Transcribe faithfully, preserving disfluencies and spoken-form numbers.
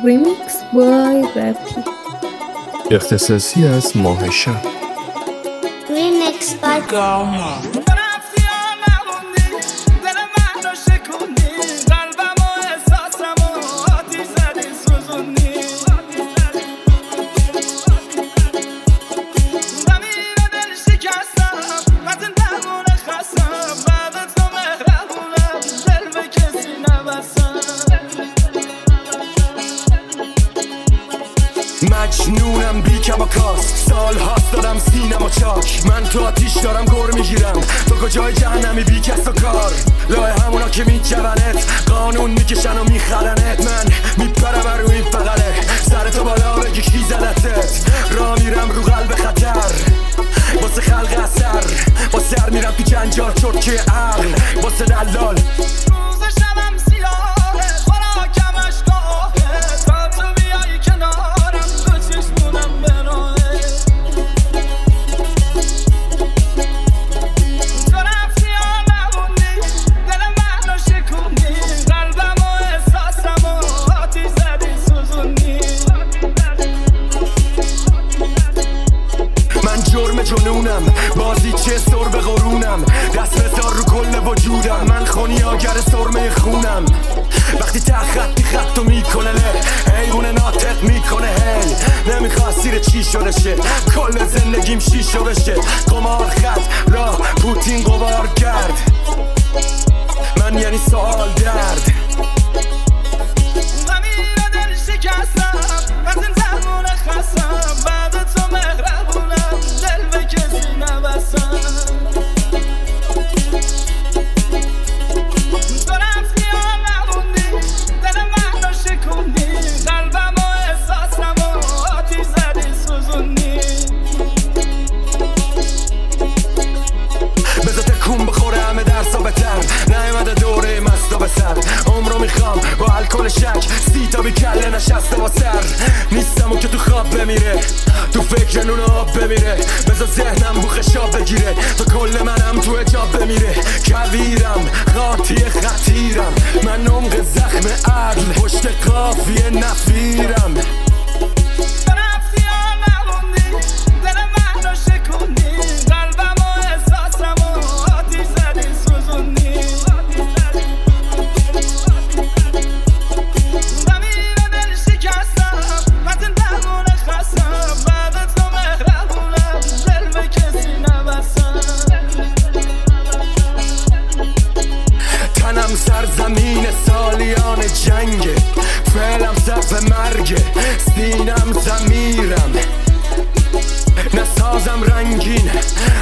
Remix by Rafi. اختصاصی از ماه شب. Remix by Gama. مجنونم بی کماکاس، سال هاست دادم سینما چاک. من تو آتیش دارم گر میگیرم، تو کجای جهنمی بی کس و کار. لای همونا که میجونت قانون میکشن و میخرنت. من میپرم روی این فقره، سر تو بالا بگی کی زدتت. را میرم رو قلب خطر واسه خلق اثر، با سر میرم تو جنجال چرکه عقل واسه دلال. جرم جنونم بازی چه سر به قرونم، دست بذار رو کل وجودم. من خونیاگر سرمه خونم، وقتی ته خطی خطو میکنه له حیوان ناطق میکنه هی. نمیخواد سیر چی شده شه، کل زندگیم شیشو بشه. قمار خط راه پوتین قبار کرد، من یعنی سوال درد. نیومده دوره مستا به سر، عمرو میخوام با الکل شک سی تا بی کله نشسته با سر. نیستم اون که تو خواب بمیره، تو فکر نون آب بمیره. بذار ذهنم بو خشاب بگیره، تا کل منم تو اجاب بمیره. کویرم قاطی خطیرم، من عمق زخم عدل پشت قافیه نفیرم. سرزمین سالیان جنگه، فعلم صف مرگه، سینم زمیرم. نسازم رنگین